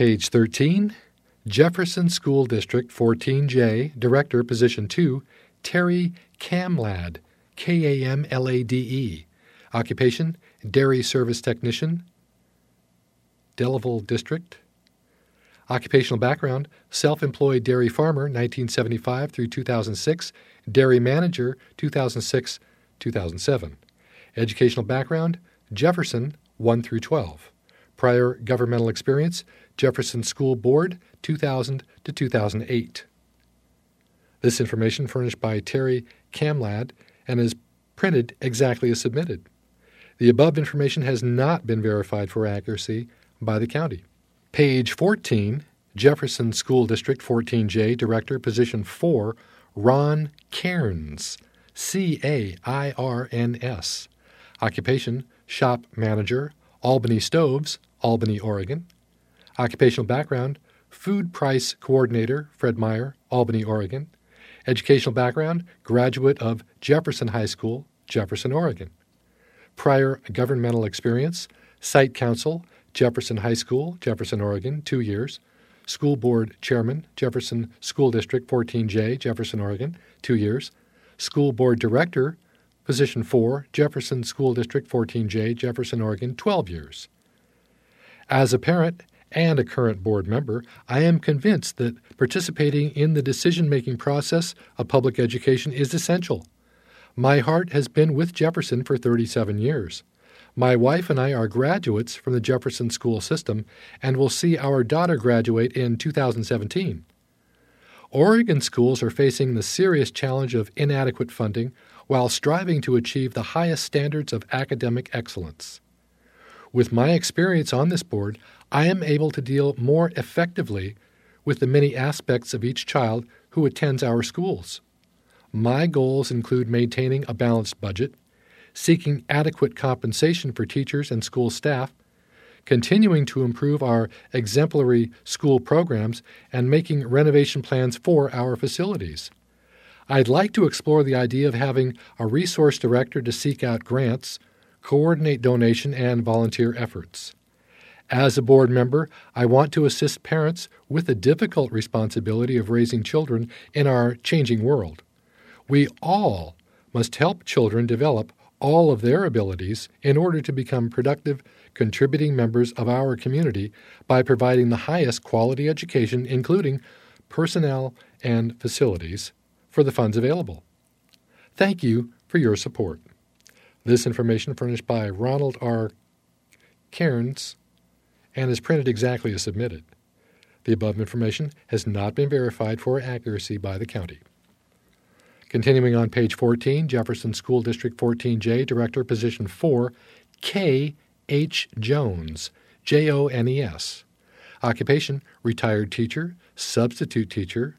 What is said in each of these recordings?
Page 13, Jefferson School District 14J, Director, Position 2, Terry Kamlade, Kamlade. Occupation, Dairy Service Technician, Delaval District. Occupational background, self-employed dairy farmer, 1975 through 2006, dairy manager, 2006-2007. Educational background, Jefferson, 1 through 12. Prior governmental experience, Jefferson School Board, 2000 to 2008. This information furnished by Terry Kamlade and is printed exactly as submitted. The above information has not been verified for accuracy by the county. Page 14, Jefferson School District 14J, Director, Position 4, Ron Cairns, Cairns. Occupation, Shop Manager, Albany Stoves, Albany, Oregon. Occupational background, Food Price Coordinator, Fred Meyer, Albany, Oregon. Educational background, graduate of Jefferson High School, Jefferson, Oregon. Prior governmental experience, Site Council, Jefferson High School, Jefferson, Oregon, 2 years. School Board Chairman, Jefferson School District 14J, Jefferson, Oregon, 2 years. School Board Director, Position 4, Jefferson School District 14J, Jefferson, Oregon, 12 years. As a parent and a current board member, I am convinced that participating in the decision-making process of public education is essential. My heart has been with Jefferson for 37 years. My wife and I are graduates from the Jefferson school system and will see our daughter graduate in 2017. Oregon schools are facing the serious challenge of inadequate funding while striving to achieve the highest standards of academic excellence. With my experience on this board, I am able to deal more effectively with the many aspects of each child who attends our schools. My goals include maintaining a balanced budget, seeking adequate compensation for teachers and school staff, continuing to improve our exemplary school programs, and making renovation plans for our facilities. I'd like to explore the idea of having a resource director to seek out grants, coordinate donation and volunteer efforts. As a board member, I want to assist parents with the difficult responsibility of raising children in our changing world. We all must help children develop all of their abilities in order to become productive, contributing members of our community by providing the highest quality education, including personnel and facilities, for the funds available. Thank you for your support. This information furnished by Ronald R. Cairns and is printed exactly as submitted. The above information has not been verified for accuracy by the county. Continuing on page 14, Jefferson School District 14J, Director, Position 4, K. H. Jones, Jones. Occupation, retired teacher, substitute teacher,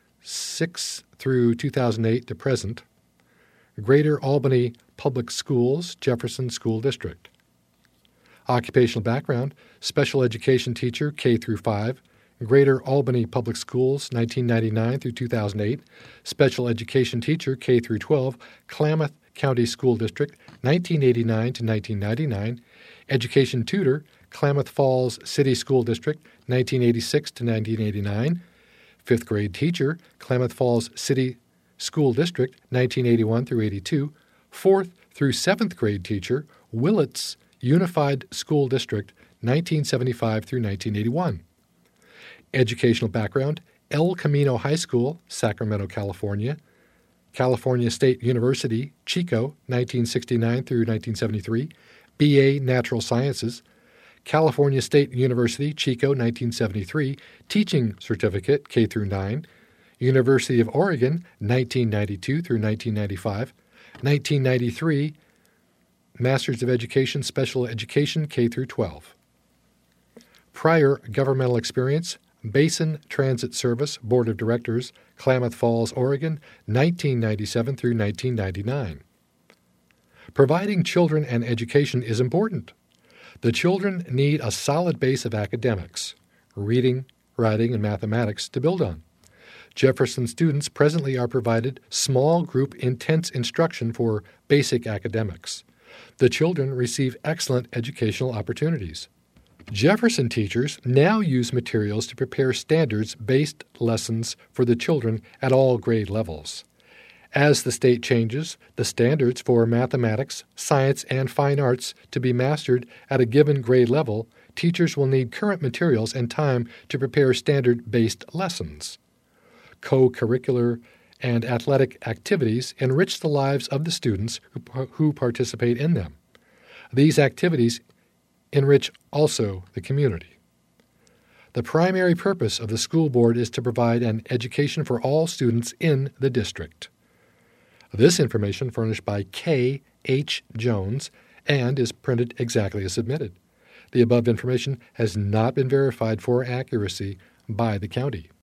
6 through 2008 to present. Greater Albany Public Schools, Jefferson School District. Occupational background, special education teacher, K through 5, Greater Albany Public Schools, 1999 through 2008, special education teacher, K through 12, Klamath County School District, 1989 to 1999, education tutor, Klamath Falls City School District, 1986 to 1989, fifth grade teacher, Klamath Falls City School District, 1981 through 82, fourth through seventh grade teacher, Willits Unified School District, 1975 through 1981. Educational background, El Camino High School, Sacramento, California, California State University, Chico, 1969 through 1973, B.A. Natural Sciences, California State University, Chico, 1973, Teaching Certificate, K through 9, University of Oregon, 1992 through 1995, 1993, Masters of Education, Special Education, K through 12. Prior governmental experience, Basin Transit Service, Board of Directors, Klamath Falls, Oregon, 1997 through 1999. Providing children an education is important. The children need a solid base of academics, reading, writing, and mathematics to build on. Jefferson students presently are provided small group intense instruction for basic academics. The children receive excellent educational opportunities. Jefferson teachers now use materials to prepare standards-based lessons for the children at all grade levels. As the state changes the standards for mathematics, science, and fine arts to be mastered at a given grade level, teachers will need current materials and time to prepare standard-based lessons. Co-curricular and athletic activities enrich the lives of the students who participate in them. These activities enrich also the community. The primary purpose of the school board is to provide an education for all students in the district. This information furnished by K. H. Jones and is printed exactly as submitted. The above information has not been verified for accuracy by the county.